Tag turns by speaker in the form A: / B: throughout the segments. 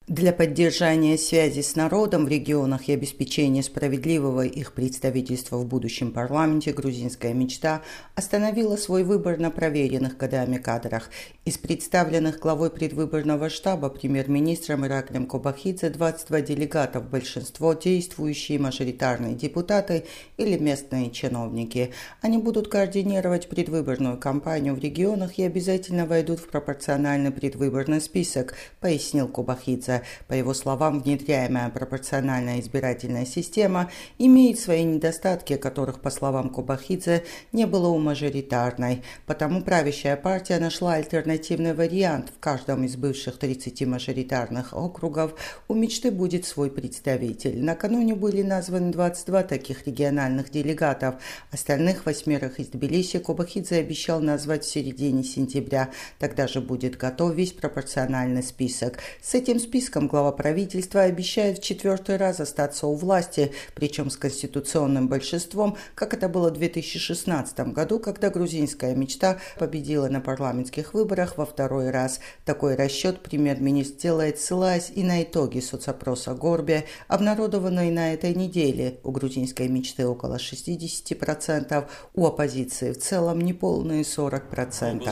A: Для поддержания связи с народом в регионах и обеспечения справедливого их представительства в будущем парламенте грузинская мечта остановила свой выбор на проверенных годами кадрах. Из представленных главой предвыборного штаба премьер-министром Ираклием Кобахидзе 22 делегатов, большинство действующие мажоритарные депутаты или местные чиновники. Они будут координировать предвыборную кампанию в регионах и обязательно войдут в пропорциональный предвыборный список, пояснил Кобахидзе. По его словам, внедряемая пропорциональная избирательная система имеет свои недостатки, которых, по словам Кобахидзе, не было у мажоритарной. Потому правящая партия нашла альтернативный вариант. В каждом из бывших 30 мажоритарных округов у мечты будет свой представитель. Накануне были названы 22 таких региональных делегатов. Остальных 8 из Тбилиси Кобахидзе обещал назвать в середине сентября. Тогда же будет готов весь пропорциональный список. С этим списком глава правительства обещает в 4-й раз остаться у власти, причем с конституционным большинством, как это было в 2016 году, когда грузинская мечта победила на парламентских выборах во 2-й раз. Такой расчет премьер-министр делает, ссылаясь и на итоги соцопроса Горбе, обнародованные на этой неделе. У грузинской мечты около 60%, у оппозиции в целом неполные 40%.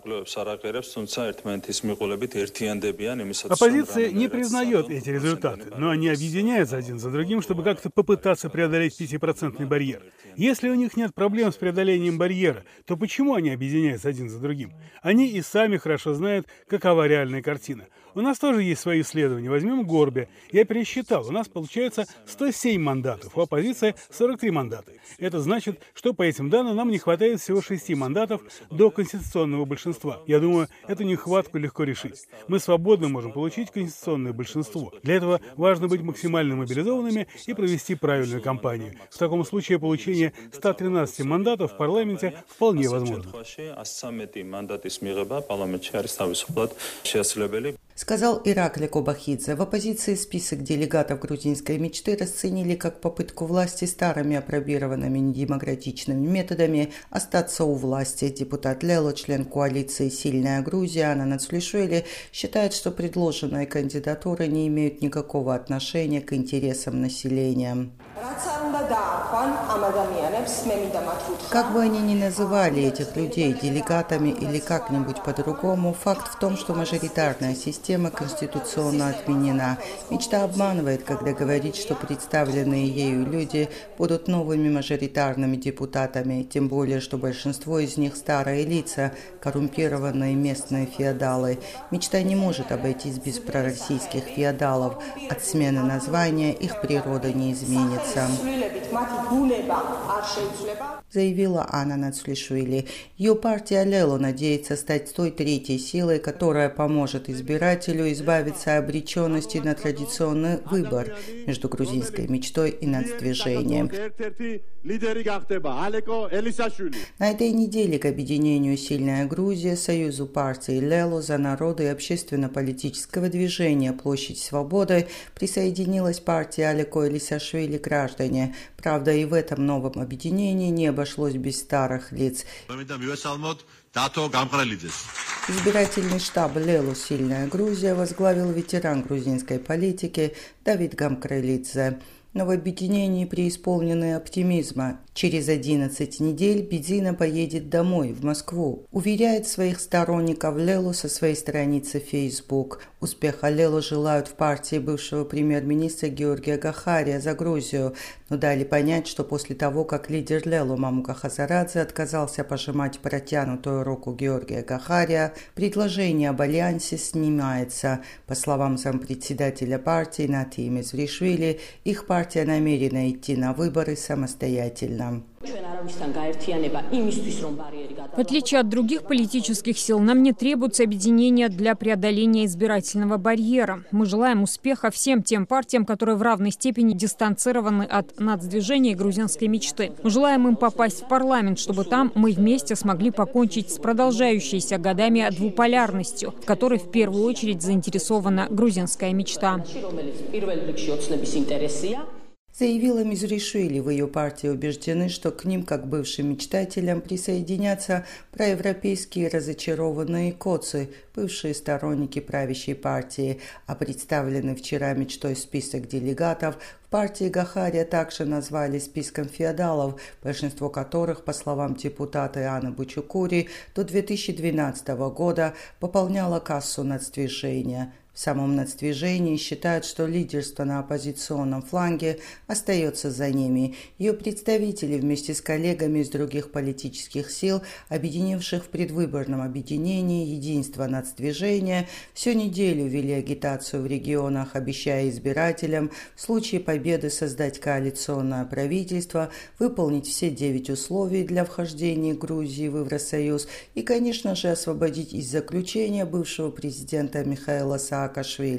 B: Оппозиция не признает эти результаты, но они объединяются один за другим, чтобы как-то попытаться преодолеть 5% барьер. Если у них нет проблем с преодолением барьера, то почему они объединяются один за другим? Они и сами хорошо знают, какова реальная картина. У нас тоже есть свои исследования. Возьмем Горбе. Я пересчитал. У нас получается 107 мандатов, у оппозиции 43 мандата. Это значит, что по этим данным нам не хватает всего 6 мандатов до конституционного большинства. Я думаю, эту нехватку легко решить. Мы свободно можем получить конституционное большинство. Для этого важно быть максимально мобилизованными и провести правильную кампанию. В таком случае получение 113 мандатов в парламенте вполне возможно.
A: Сказал Иракли Кобахидзе. В оппозиции список делегатов грузинской мечты расценили как попытку власти старыми апробированными недемократичными методами остаться у власти. Депутат Лело, член коалиции «Сильная Грузия» Анна Нацлишвили, считает, что предложенные кандидатуры не имеют никакого отношения к интересам населения. Как бы они ни называли этих людей делегатами или как-нибудь по-другому, факт в том, что мажоритарная система конституционно отменена. Мечта обманывает, когда говорит, что представленные ею люди будут новыми мажоритарными депутатами, тем более, что большинство из них старые лица, коррумпированные местные феодалы. Мечта не может обойтись без пророссийских феодалов. От смены названия их природа не изменится, заявила Анна Нацлишвили. Ее партия Лело надеется стать той третьей силой, которая поможет избирателю избавиться от обреченности на традиционный выбор между грузинской мечтой и нацдвижением. На этой неделе к объединению «Сильная Грузия», союзу партий Лело, за народа и общественно-политического движения «Площадь свободы» присоединилась партия Алеко Элисашвили «Граждане». Правда, и в этом новом объединении не обошлось без старых лиц. Избирательный штаб Лело «Сильная Грузия» возглавил ветеран грузинской политики Давид Гамкралидзе. Но в объединении преисполнены оптимизма. Через 11 недель Бедзина поедет домой, в Москву. Уверяет своих сторонников Лело со своей страницы Facebook. Успеха Лело желают в партии бывшего премьер-министра Георгия Гахария за Грузию, но дали понять, что после того, как лидер Лело Мамука Хазарадзе отказался пожимать протянутую руку Георгия Гахария, предложение об альянсе снимается. По словам зампредседателя партии Нати Мезришвили, их партия намерена идти на выборы самостоятельно.
C: В отличие от других политических сил, нам не требуется объединение для преодоления избирательного барьера. Мы желаем успеха всем тем партиям, которые в равной степени дистанцированы от нацдвижения и грузинской мечты. Мы желаем им попасть в парламент, чтобы там мы вместе смогли покончить с продолжающейся годами двуполярностью, в которой в первую очередь заинтересована грузинская мечта.
A: заявила Мизришвили. В ее партии убеждены, что к ним, как бывшим мечтателям, присоединятся проевропейские разочарованные коцы, бывшие сторонники правящей партии, а представленный вчера мечтой список делегатов в партии Гахария также назвали списком феодалов, большинство которых, по словам депутата Иоанна Бучукури, до 2012 года пополняло кассу нацдвижения. В самом нацдвижении считают, что лидерство на оппозиционном фланге остается за ними. Ее представители вместе с коллегами из других политических сил, объединивших в предвыборном объединении «Единство нацдвижения», всю неделю вели агитацию в регионах, обещая избирателям в случае победы создать коалиционное правительство, выполнить все 9 условий для вхождения Грузии в Евросоюз и, конечно же, освободить из заключения бывшего президента Михаила Саакашвили.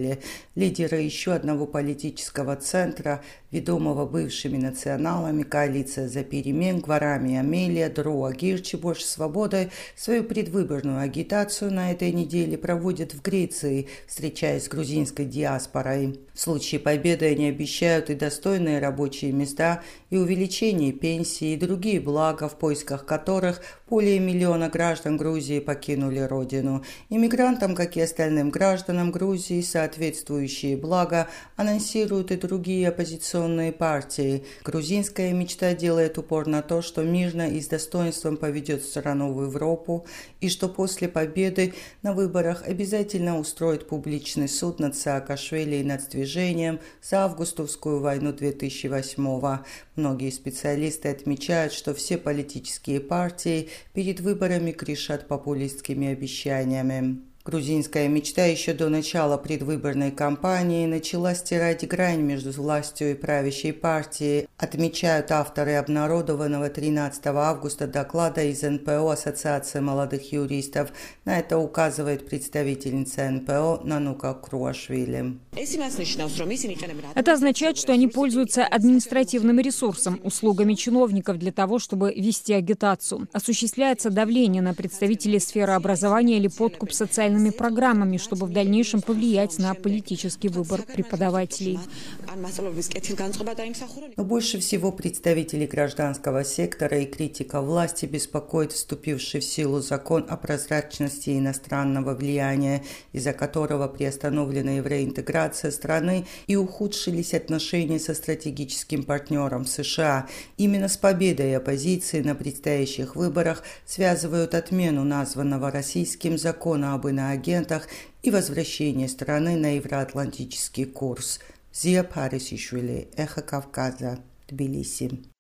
A: Лидеры еще одного политического центра, ведомого бывшими националами, коалиция «За перемен», Гварами Амелия, Друа Гирчи, «Больше свободы», свою предвыборную агитацию на этой неделе проводят в Греции, встречаясь с грузинской диаспорой. В случае победы они обещают и достойные рабочие места, и увеличение пенсий, и другие блага, в поисках которых более 1 миллиона граждан Грузии покинули родину. Иммигрантам, как и остальным гражданам Грузии, соответствующие блага анонсируют и другие оппозиционные партии. Грузинская мечта делает упор на то, что мирно и с достоинством поведет страну в Европу, и что после победы на выборах обязательно устроит публичный суд над Саакашвили и нацдвижением за августовскую войну 2008-го. Многие специалисты отмечают, что все политические партии перед выборами кричат популистскими обещаниями. Грузинская мечта еще до начала предвыборной кампании начала стирать грань между властью и правящей партией, отмечают авторы обнародованного 13 августа доклада из НПО Ассоциации молодых юристов. На это указывает представительница НПО Нанука Круашвили.
C: Это означает, что они пользуются административным ресурсом, услугами чиновников для того, чтобы вести агитацию. Осуществляется давление на представителей сферы образования или подкуп социальными программами, чтобы в дальнейшем повлиять на политический выбор преподавателей.
A: Но больше всего представителей гражданского сектора и критиков власти беспокоит вступивший в силу закон о прозрачности иностранного влияния, из-за которого приостановлена евроинтеграция страны и ухудшились отношения со стратегическим партнером США. Именно с победой оппозиции на предстоящих выборах связывают отмену названного российским закона об иноагентах и возвращение страны на евроатлантический курс. Зия Парисишвили, Эхо Кавказа, Тбилиси.